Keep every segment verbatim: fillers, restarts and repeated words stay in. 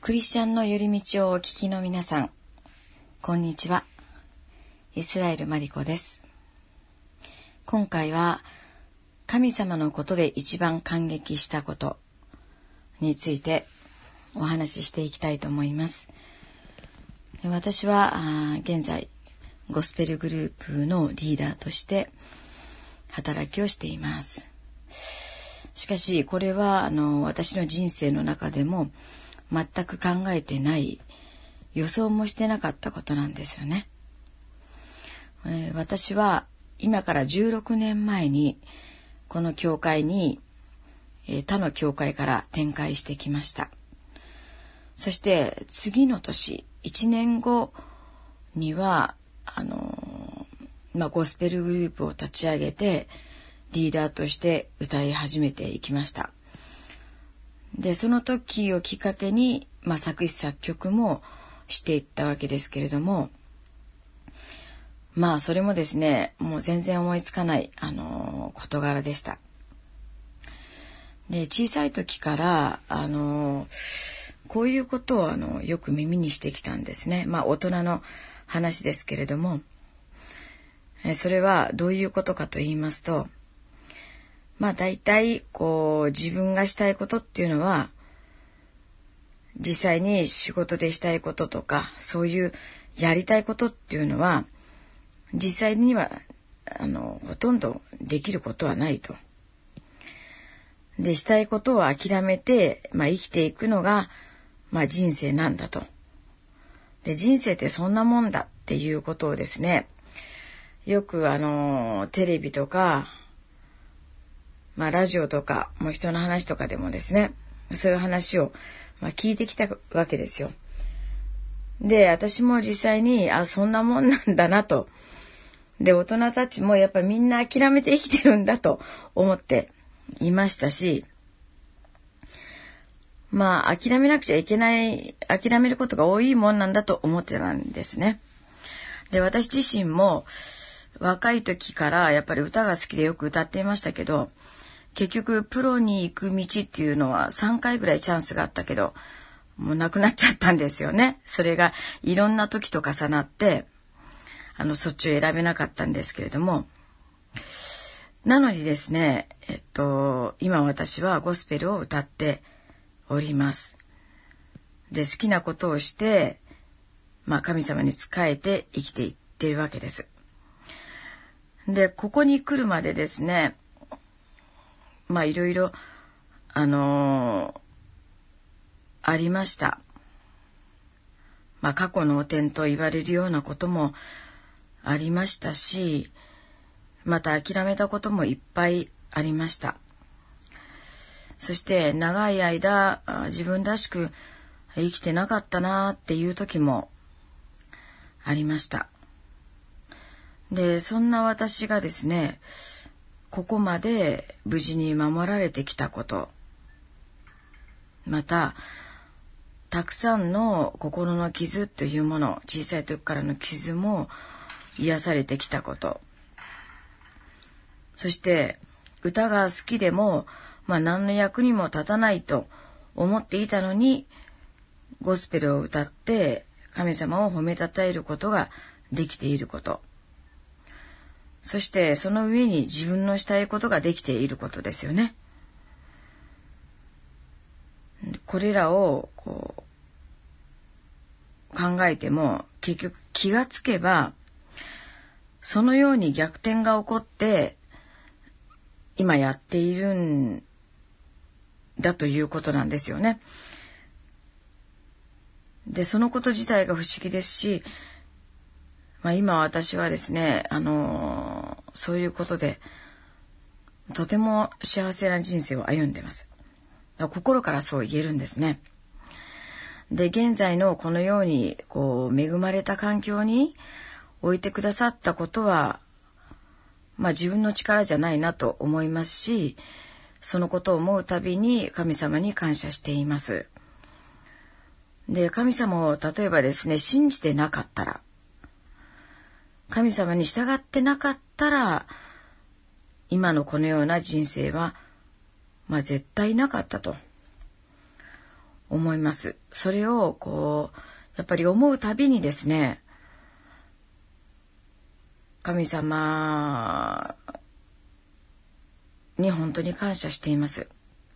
クリスチャンの寄り道をお聞きの皆さん、こんにちは。イスラエルマリコです。今回は神様のことで一番感激したことについてお話ししていきたいと思います。私は現在ゴスペルグループのリーダーとして働きをしています。しかしこれはあの私の人生の中でも全く考えてない、予想もしてなかったことなんですよね。えー、私は今からじゅうろくねんまえにこの教会に、えー、他の教会から展開してきました。そして次の年いちねんごにはあのーまあ、ゴスペルグループを立ち上げてリーダーとして歌い始めていきました。でその時をきっかけに、まあ、作詞作曲もしていったわけですけれども、まあそれもですね、もう全然思いつかないあの事柄でした。で小さい時からあのこういうことをあのよく耳にしてきたんですね。まあ大人の話ですけれども、えそれはどういうことかと言いますと、まあ大体こう自分がしたいことっていうのは実際に仕事でしたいこととかそういうやりたいことっていうのは実際にはあのほとんどできることはないと。でしたいことを諦めて、まあ、生きていくのが、まあ、人生なんだと。で人生ってそんなもんだっていうことをですね、よくあのテレビとかまあ、ラジオとかもう人の話とかでもですね、そういう話を、まあ、聞いてきたわけですよ。で私も実際にあそんなもんなんだなと。で大人たちもやっぱりみんな諦めて生きてるんだと思っていましたし、まあ諦めなくちゃいけない諦めることが多いもんなんだと思ってたんですね。で私自身も若い時からやっぱり歌が好きでよく歌っていましたけど、結局プロに行く道っていうのはさんかいぐらいチャンスがあったけどもうなくなっちゃったんですよね。それがいろんな時と重なってあのそっちを選べなかったんですけれども、なのにですね、えっと今私はゴスペルを歌っております。で好きなことをして、まあ、神様に仕えて生きていっているわけです。でここに来るまでですね、まあいろいろあのー、ありました。まあ過去の汚点と言われるようなこともありましたし、また諦めたこともいっぱいありました。そして長い間自分らしく生きてなかったなっていう時もありました。でそんな私がですね、ここまで無事に守られてきたこと、またたくさんの心の傷というもの、小さい時からの傷も癒されてきたこと、そして歌が好きでも、まあ、何の役にも立たないと思っていたのにゴスペルを歌って神様を褒めたたえることができていること、そしてその上に自分のしたいことができていることですよね。これらをこう考えても結局気がつけばそのように逆転が起こって今やっているんだということなんですよね。でそのこと自体が不思議ですし、まあ、今私はですね、あのー、そういうことでとても幸せな人生を歩んでます。心からそう言えるんですね。で現在のこのようにこう恵まれた環境に置いてくださったことは、まあ、自分の力じゃないなと思いますし、そのことを思うたびに神様に感謝しています。で神様を例えばですね信じてなかったら、神様に従ってなかったら今のこのような人生は、まあ、絶対なかったと思います。それをこうやっぱり思うたびにですね、神様に本当に感謝しています。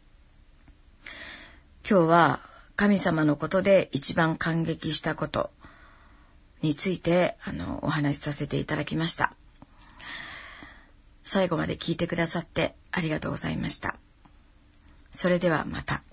今日は神様のことで一番感激したことについてあのお話しさせていただきました。最後まで聞いてくださってありがとうございました。それではまた。